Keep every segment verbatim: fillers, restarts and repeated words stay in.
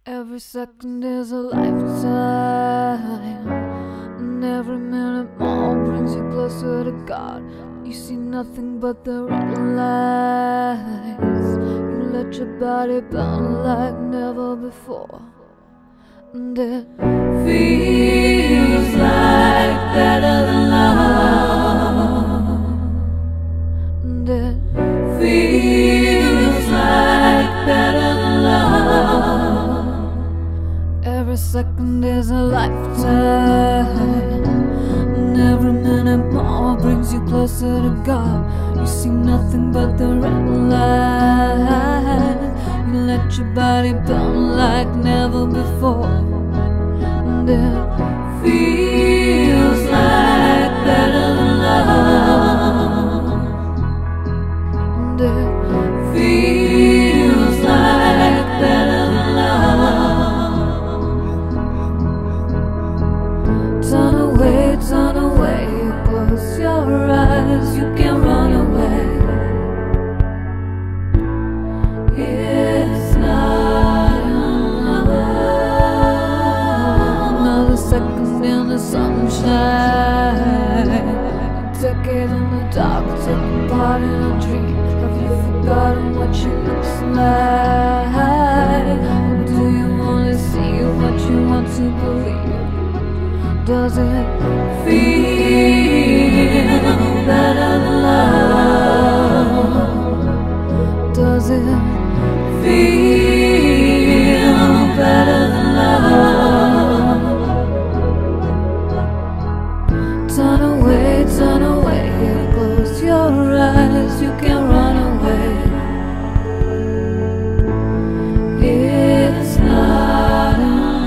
Every second is a lifetime, and every minute more brings you closer to God. You see nothing but the red lights. You let your body burn like never before, and it feels like better than love, and it feels like better than love. Every second is a lifetime, and every minute more brings you closer to God. You see nothing but the red light. You let your body burn like never before, and it feels like better than love, and it feels like better than love. Turn away, turn away, close your eyes, you can run away. It's not enough. Another second in the sunshine, a decade in the dark, taking part in a dream. Have you forgotten what she looks like? Or do you only see what you want to believe? Does it feel better than love? Does it feel better than love? Turn away, turn away, close your eyes, you can run away. It's not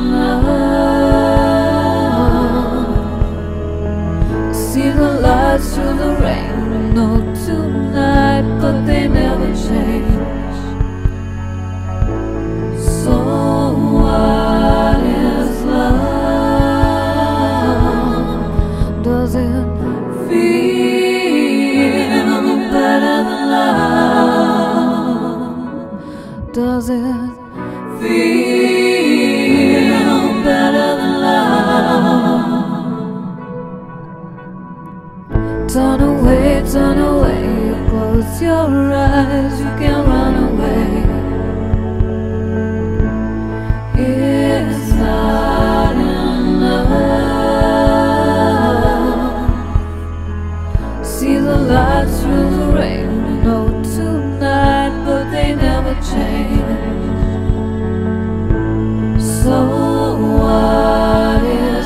enough. See the lights through the rain, no tonight, but they never change. So what is love? Does it feel better than love? Does it feel better than love? Turn away, turn away, close your eyes, you can run away. It's not enough. See the lights through the rain, no tonight, but they never change. So what is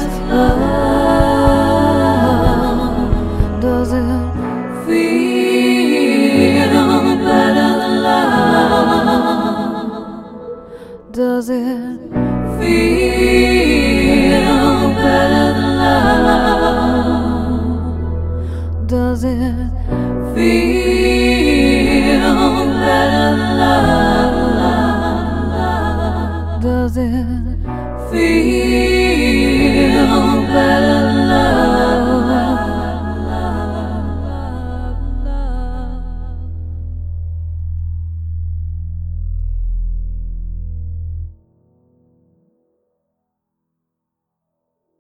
love? Does it feel better than love? Does it feel better than love? Does it feel better than love? Does it feel better